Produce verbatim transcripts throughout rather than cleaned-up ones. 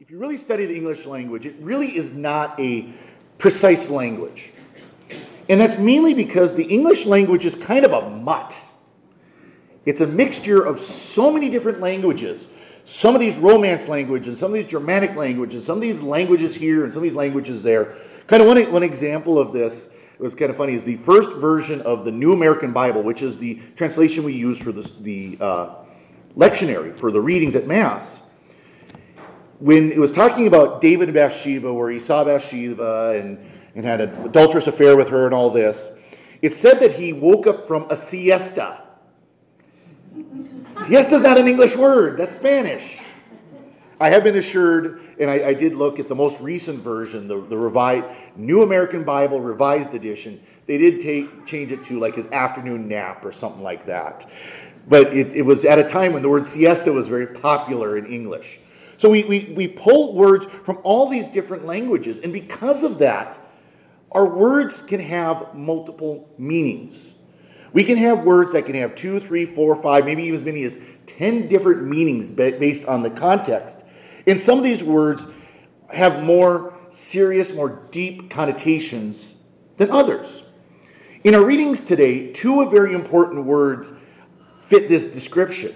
if you really study the English language, it really is not a precise language. And that's mainly because the English language is kind of a mutt. It's a mixture of so many different languages. Some of these Romance languages, and some of these Germanic languages, some of these languages here, and some of these languages there. Kind of one, one example of this, it was kind of funny, is the first version of the New American Bible, which is the translation we use for the, the uh, lectionary, for the readings at Mass. When it was talking about David and Bathsheba, where he saw Bathsheba and, and had an adulterous affair with her and all this, it said that he woke up from a siesta. Siesta is not an English word. That's Spanish. I have been assured, and I, I did look at the most recent version, the, the revised, New American Bible Revised Edition. They did take change it to like his afternoon nap or something like that. But it, it was at a time when the word siesta was very popular in English. So we, we, we pull words from all these different languages, and because of that, our words can have multiple meanings. We can have words that can have two, three, four, five, maybe even as many as ten different meanings based on the context. And some of these words have more serious, more deep connotations than others. In our readings today, two very important words fit this description: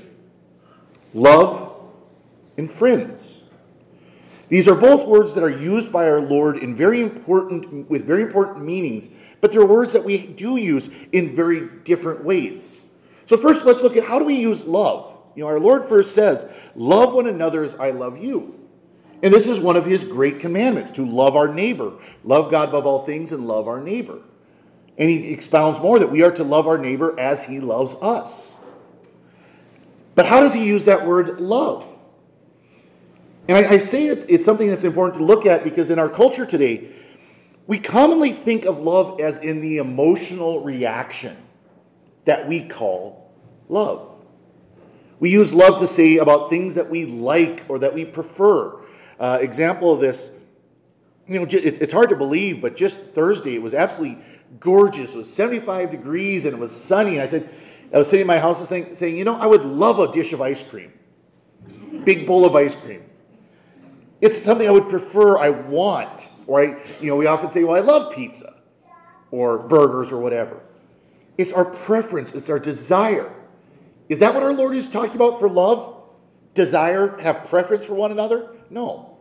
love and friends. These are both words that are used by our Lord in very important, with very important meanings, but they're words that we do use in very different ways. So first, let's look at how do we use love. You know, our Lord first says, love one another as I love you. And this is one of his great commandments, to love our neighbor, love God above all things, and love our neighbor. And he expounds more that we are to love our neighbor as he loves us. But how does he use that word love? And I, I say it's, it's something that's important to look at because in our culture today, we commonly think of love as in the emotional reaction that we call love. We use love to say about things that we like or that we prefer. Uh, example of this, you know, it, it's hard to believe, but just Thursday, it was absolutely gorgeous. It was seventy-five degrees and it was sunny. And I said, I was sitting in my house and saying, saying, you know, I would love a dish of ice cream. Big bowl of ice cream. It's something I would prefer, I want. Or, I, you know, we often say, well, I love pizza or burgers or whatever. It's our preference. It's our desire. Is that what our Lord is talking about for love? Desire, have preference for one another? No.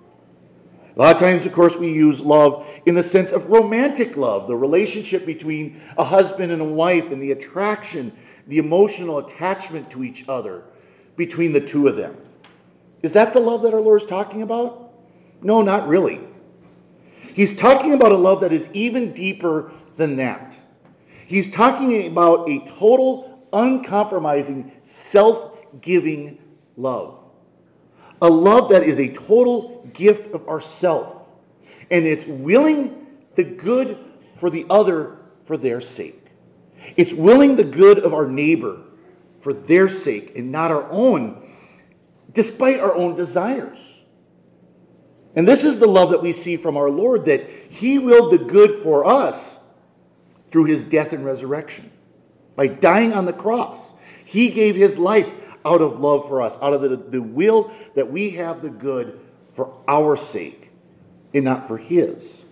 A lot of times, of course, we use love in the sense of romantic love, the relationship between a husband and a wife and the attraction, the emotional attachment to each other between the two of them. Is that the love that our Lord is talking about? No, not really. He's talking about a love that is even deeper than that. He's talking about a total, uncompromising, self-giving love. A love that is a total gift of ourself. And it's willing the good for the other for their sake. It's willing the good of our neighbor for their sake and not our own, despite our own desires. And this is the love that we see from our Lord, that he willed the good for us through his death and resurrection. By dying on the cross, he gave his life out of love for us, out of the, the will that we have the good for our sake and not for his.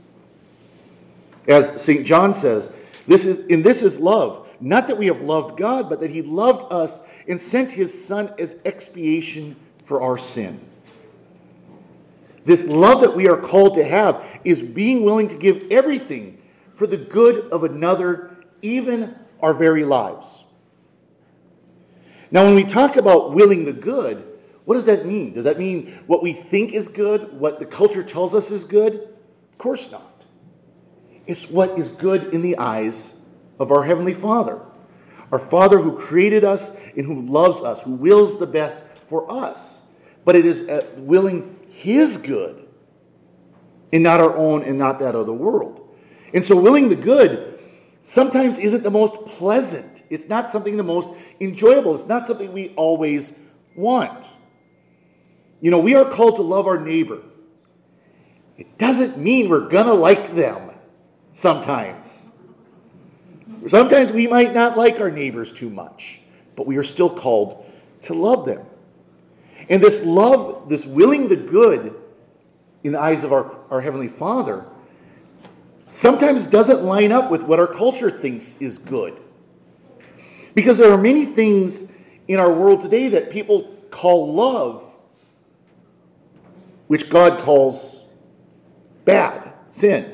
As Saint John says, this is, in this is love, not that we have loved God, but that he loved us and sent his Son as expiation for our sin. This love that we are called to have is being willing to give everything for the good of another, even our very lives. Now, when we talk about willing the good, what does that mean? Does that mean what we think is good, what the culture tells us is good? Of course not. It's what is good in the eyes of our Heavenly Father. Our Father who created us and who loves us, who wills the best for us. But it is willing his good and not our own and not that of the world. And so willing the good sometimes isn't the most pleasant. It's not something the most enjoyable. It's not something we always want. You know, we are called to love our neighbor. It doesn't mean we're going to like them sometimes. Sometimes we might not like our neighbors too much, but we are still called to love them. And this love, this willing the good, in the eyes of our, our Heavenly Father sometimes doesn't line up with what our culture thinks is good. Because there are many things in our world today that people call love, which God calls bad, sin.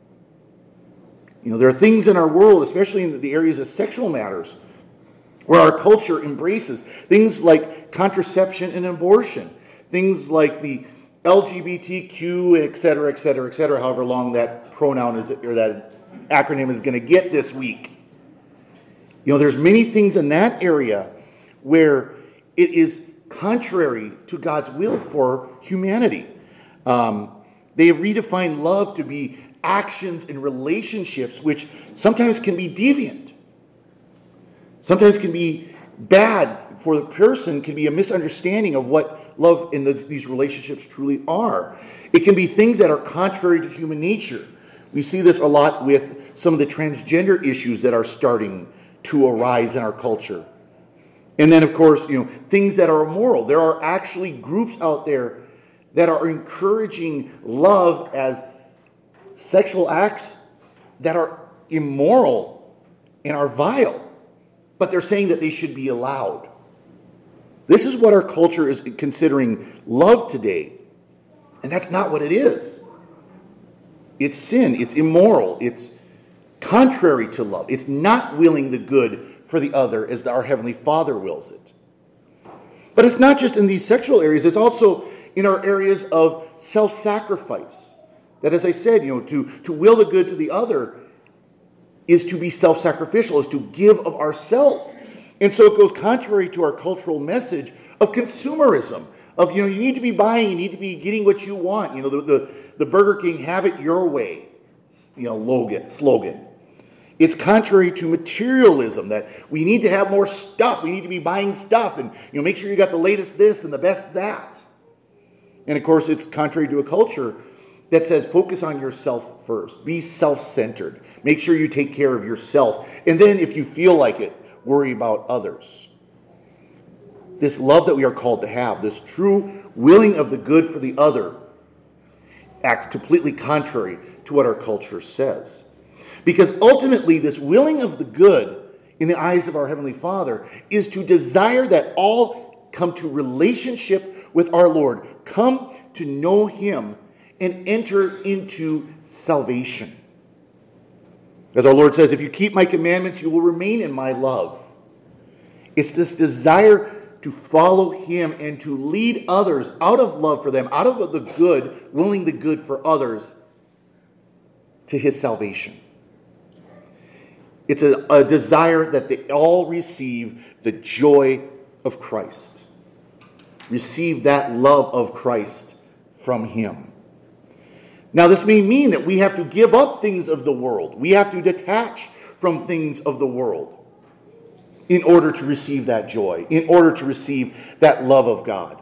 You know, there are things in our world, especially in the areas of sexual matters, where our culture embraces things like contraception and abortion, things like the L G B T Q, et cetera, et cetera, et cetera, however long that pronoun is, or that acronym is going to get this week. You know, there's many things in that area where it is contrary to God's will for humanity. Um, they have redefined love to be actions and relationships which sometimes can be deviant. Sometimes can be bad for the person, can be a misunderstanding of what love in the, these relationships truly are. It can be things that are contrary to human nature. We see this a lot with some of the transgender issues that are starting to arise in our culture. And then, of course, you know, things that are immoral. There are actually groups out there that are encouraging love as sexual acts that are immoral and are vile. But they're saying that they should be allowed. This is what our culture is considering love today. And that's not what it is. It's sin. It's immoral. It's contrary to love. It's not willing the good for the other as our Heavenly Father wills it. But it's not just in these sexual areas. It's also in our areas of self-sacrifice. That, as I said, you know, to, to will the good to the other is to be self-sacrificial, is to give of ourselves. And so it goes contrary to our cultural message of consumerism, of, you know, you need to be buying, you need to be getting what you want. You know, the, the, the Burger King have it your way, you know, Logan, slogan. It's contrary to materialism, that we need to have more stuff. We need to be buying stuff and, you know, make sure you got the latest this and the best that. And of course, it's contrary to a culture that says focus on yourself first. Be self-centered. Make sure you take care of yourself. And then if you feel like it, worry about others. This love that we are called to have, this true willing of the good for the other, acts completely contrary to what our culture says. Because ultimately, this willing of the good in the eyes of our Heavenly Father is to desire that all come to relationship with our Lord, come to know Him, and enter into salvation. As our Lord says, if you keep my commandments, you will remain in my love. It's this desire to follow Him and to lead others out of love for them, out of the good, willing the good for others, to His salvation. It's a, a desire that they all receive the joy of Christ. Receive that love of Christ from Him. Now, this may mean that we have to give up things of the world. We have to detach from things of the world in order to receive that joy, in order to receive that love of God.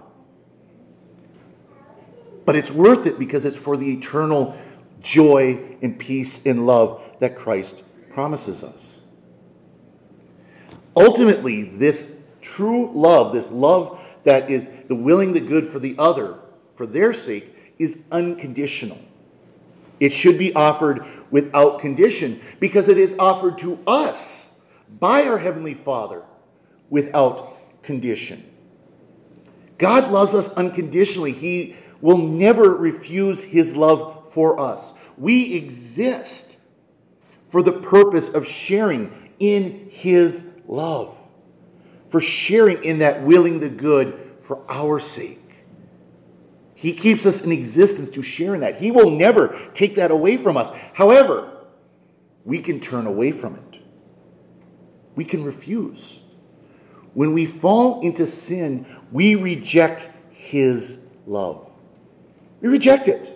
But it's worth it because it's for the eternal joy and peace and love that Christ promises us. Ultimately, this true love, this love that is the willing the good for the other, for their sake, is unconditional. It should be offered without condition because it is offered to us by our Heavenly Father without condition. God loves us unconditionally. He will never refuse His love for us. We exist for the purpose of sharing in His love, for sharing in that willing the good for our sake. He keeps us in existence to share in that. He will never take that away from us. However, we can turn away from it. We can refuse. When we fall into sin, we reject His love. We reject it.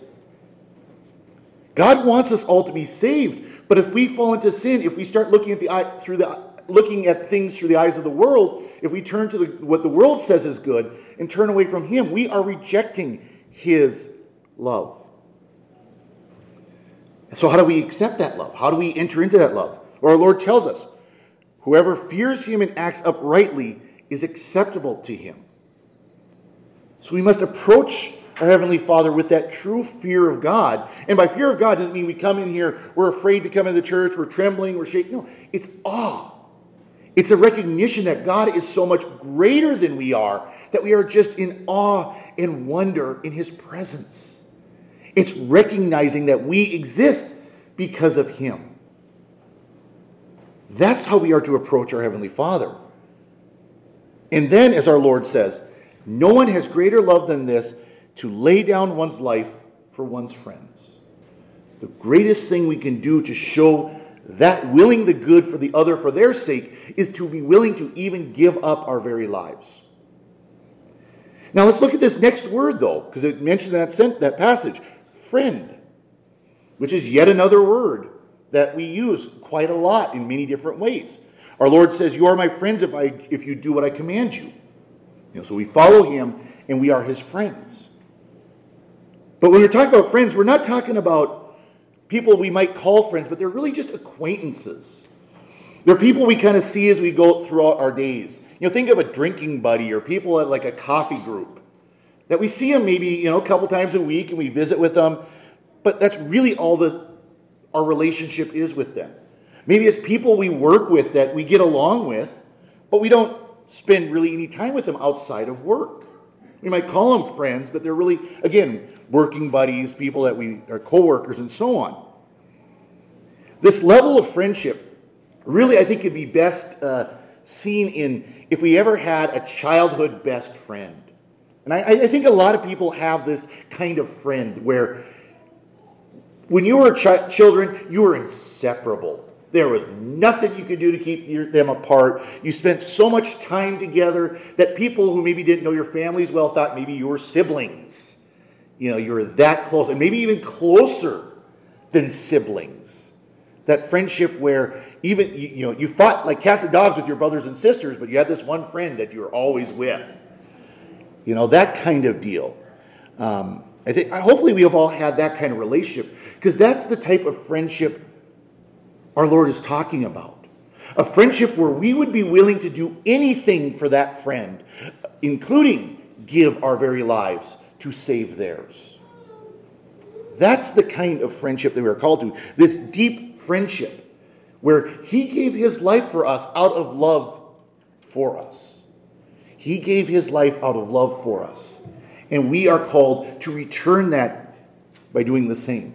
God wants us all to be saved, but if we fall into sin, if we start looking at the eye through the looking at things through the eyes of the world, if we turn to the, what the world says is good and turn away from Him, we are rejecting His love. So how do we accept that love? How do we enter into that love? Well, our Lord tells us, whoever fears Him and acts uprightly is acceptable to Him. So we must approach our Heavenly Father with that true fear of God. And by fear of God doesn't mean we come in here, we're afraid to come into the church, we're trembling, we're shaking. No, it's awe. It's a recognition that God is so much greater than we are, that we are just in awe and wonder in His presence. It's recognizing that we exist because of Him. That's how we are to approach our Heavenly Father. And then, as our Lord says, no one has greater love than this, to lay down one's life for one's friends. The greatest thing we can do to show that willing the good for the other for their sake is to be willing to even give up our very lives. Now let's look at this next word, though, because it mentioned that, sent, that passage, friend, which is yet another word that we use quite a lot in many different ways. Our Lord says, you are my friends if, I, if you do what I command you. You know, so we follow Him and we are His friends. But when we're talking about friends, we're not talking about people we might call friends, but they're really just acquaintances. They're people we kind of see as we go throughout our days. You know, think of a drinking buddy or people at like a coffee group that we see them maybe, you know, a couple times a week and we visit with them, but that's really all that our relationship is with them. Maybe it's people we work with that we get along with, but we don't spend really any time with them outside of work. We might call them friends, but they're really, again, working buddies, people that we are co-workers and so on. This level of friendship really, I think, could be best uh, seen in if we ever had a childhood best friend. And I, I think a lot of people have this kind of friend where when you were ch- children, you were inseparable. There was nothing you could do to keep your, them apart. You spent so much time together that people who maybe didn't know your families well thought maybe you were siblings. You know, you were that close, and maybe even closer than siblings. That friendship where even, you, you know, you fought like cats and dogs with your brothers and sisters, but you had this one friend that you were always with. You know, that kind of deal. Um, I think, hopefully we have all had that kind of relationship, because that's the type of friendship our Lord is talking about. A friendship where we would be willing to do anything for that friend, including give our very lives to save theirs. That's the kind of friendship that we are called to. This deep friendship where He gave His life for us out of love for us. He gave His life out of love for us. And we are called to return that by doing the same.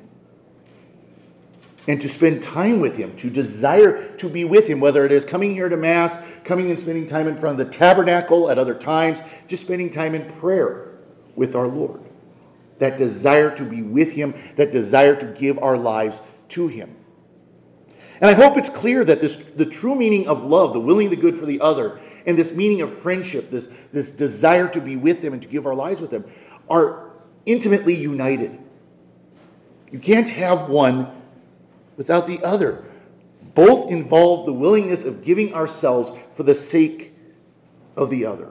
And to spend time with Him, to desire to be with Him, whether it is coming here to Mass, coming and spending time in front of the tabernacle at other times, just spending time in prayer with our Lord. That desire to be with Him, that desire to give our lives to Him. And I hope it's clear that this, the true meaning of love, the willing the good for the other, and this meaning of friendship, this, this desire to be with them and to give our lives with them, are intimately united. You can't have one without the other. Both involve the willingness of giving ourselves for the sake of the other.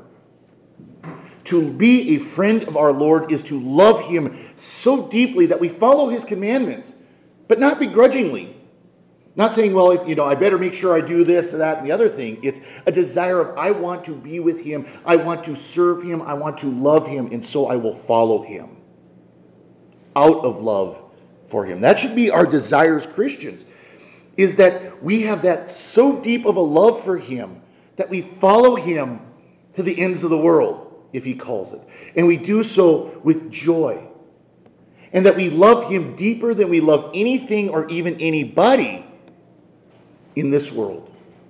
To be a friend of our Lord is to love Him so deeply that we follow His commandments, but not begrudgingly. Not saying, well, if you know, I better make sure I do this, that, and the other thing. It's a desire of, I want to be with Him, I want to serve Him, I want to love Him, and so I will follow Him out of love for Him. That should be our desire as Christians, is that we have that so deep of a love for Him that we follow Him to the ends of the world, if He calls it. And we do so with joy. And that we love Him deeper than we love anything or even anybody in this world.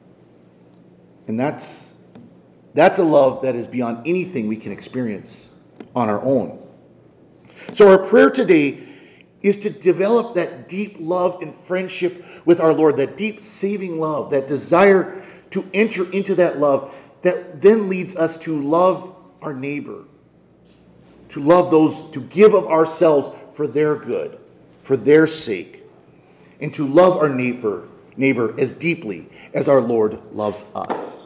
And that's, that's a love that is beyond anything we can experience on our own. So our prayer today is to develop that deep love and friendship with our Lord, that deep saving love, that desire to enter into that love that then leads us to love our neighbor, to love those, to give of ourselves for their good, for their sake, and to love our neighbor, neighbor as deeply as our Lord loves us.